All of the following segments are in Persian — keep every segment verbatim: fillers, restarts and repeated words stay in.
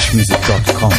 گش میوزیک دات کام.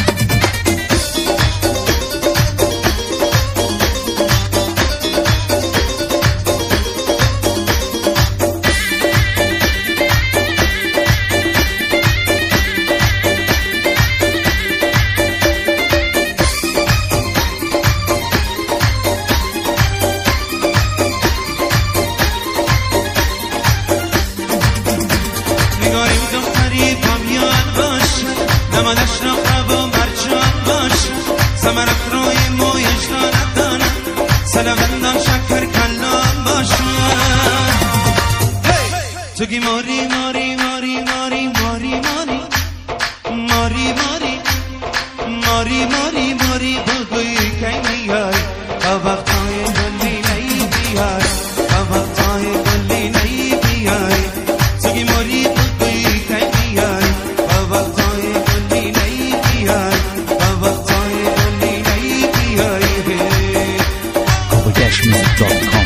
توگی ماری ماری ماری ماری ماری ماری ماری ماری ماری ماری ماری بگوی که میای با وقتای گلی نی بیای با وقتای گلی نی بیای توگی ماری بگوی که میای با وقتای گلی نی بیای با وقتای گلی نی بیای گش میوزیک دات کام.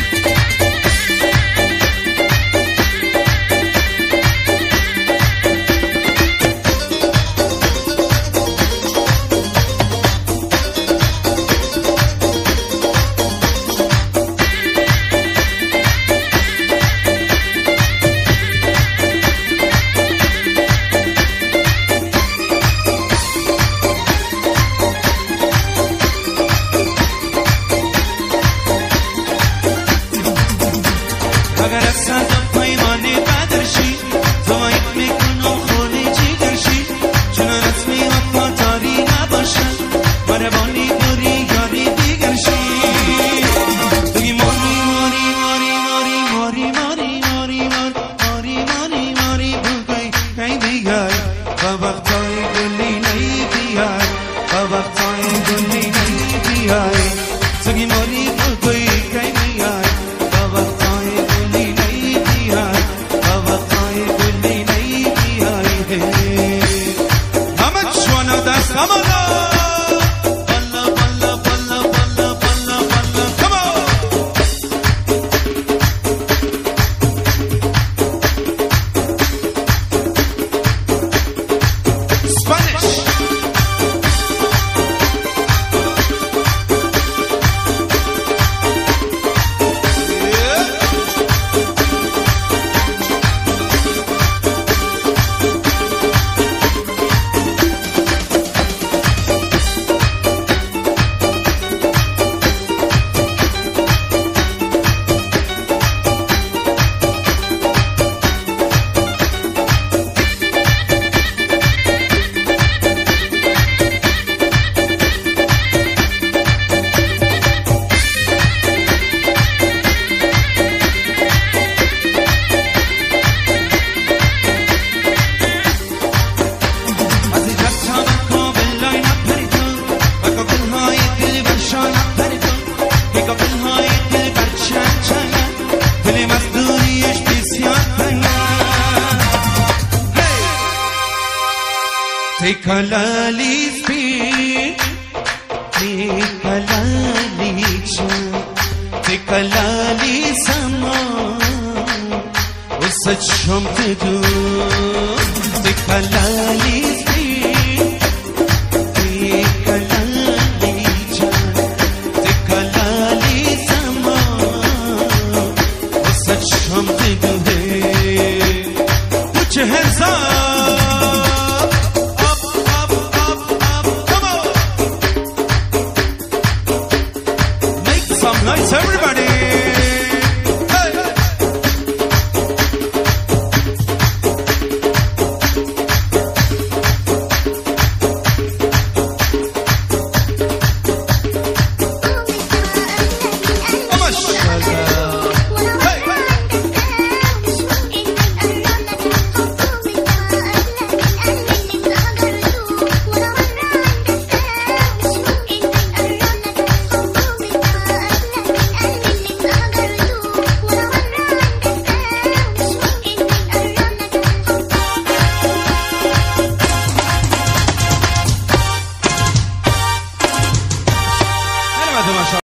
اگر از صدم پیمانی بدرشی تو باید میکنم خونی چی درشی چون رسمی وفاداری نباشن مربانی بری یاری دیگرشی توگی ماری ماری ماری ماری ماری ماری ماری ماری ماری ماری بگوی کی بیای با وقتای گلی نی بیای با وقتای گلی نی بیای توگی ماری بگوی کی بیای با وقتای Come on! Take a lali speed, take a lali chan, take a lali sama, usat shom te do, take a lali